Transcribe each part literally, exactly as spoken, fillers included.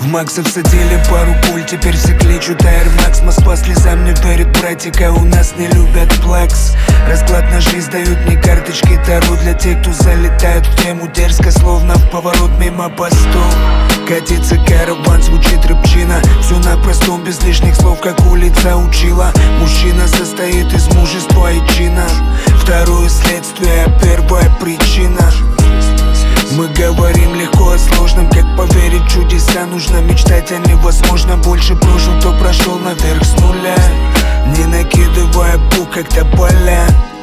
Макса всадили пару пуль, теперь все кличут Air Max. Москва слезам не верит, братика, у нас не любят флекс. Расклад на жизнь дают мне карточки Таро для тех, кто залетают в тему дерзко, словно в поворот мимо постов. Катится караван, звучит рыбчина, все на простом, без лишних слов, как улица учила. Мужчина состоит из мужества и чина, второе следствие, а первая причина. Мы говорим легко о сложном, как поверить в чудеса. Нужно мечтать о невозможном, больше прожил, кто прошел наверх с нуля, не накидывая пух, как тополя.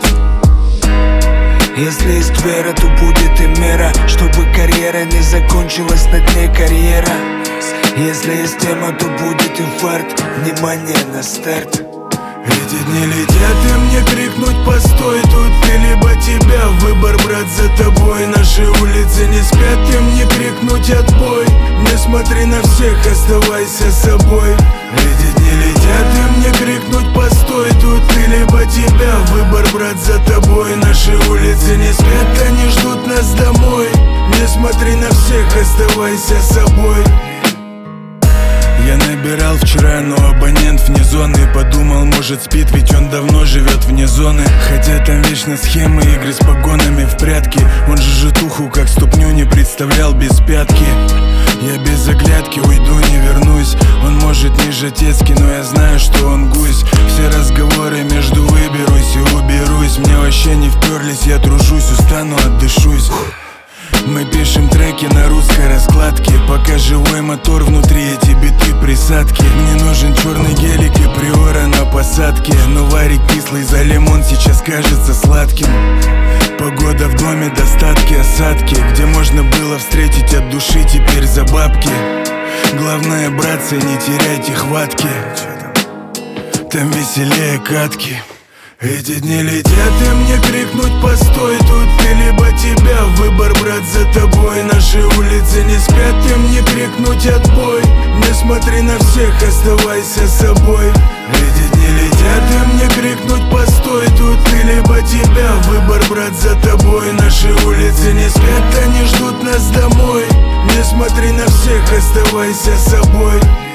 Если есть вера, то будет и мера, чтобы карьера не закончилась на дне карьера. Если есть тема, то будет инфаркт. Внимание на старт. Эти дни летят, и мне крикнуть постой. Тут ты либо тебя, выбор, брат, за тобой. Наши улицы не спят, и мне крикнуть отбой. Не смотри на всех, оставайся собой. Эти дни летят, и мне крикнуть постой. Тут ты либо тебя, выбор, брат, за тобой. Наши улицы не спят, они ждут нас домой. Не смотри на всех, оставайся собой. Я набирал вчера, но абонент вне зоны. Подумал, может спит, ведь он давно живет вне зоны. Хотя там вечно схемы, игры с погонами в прятки. Он же житуху как ступню не представлял без пятки. Я без оглядки уйду, не вернусь. Он может не жатецкий, но я знаю, что он гусь. Все разговоры между выберусь и уберусь. Мне вообще не вперлись, я тружусь, устану, отдышусь. Мы пишем треки на русской раскладке, пока живой мотор внутри, эти биты присадки. Мне нужен черный гелик и приора на посадке. Но варик кислый за лимон сейчас кажется сладким. Погода в доме, достатки, осадки. Где можно было встретить от души, теперь за бабки. Главное, братцы, не теряйте хватки. Там веселее катки. Эти дни летят, и мне крикнуть постой. Тут ты либо тебя, выбор, брат, за тобой. Наши улицы не спят, и мне крикнуть отбой. Не смотри на всех, оставайся собой. Эти дни летят, и мне крикнуть постой. Тут ты либо тебя, выбор, брат, за тобой. Наши улицы не спят, они ждут нас домой. Не смотри на всех, оставайся собой.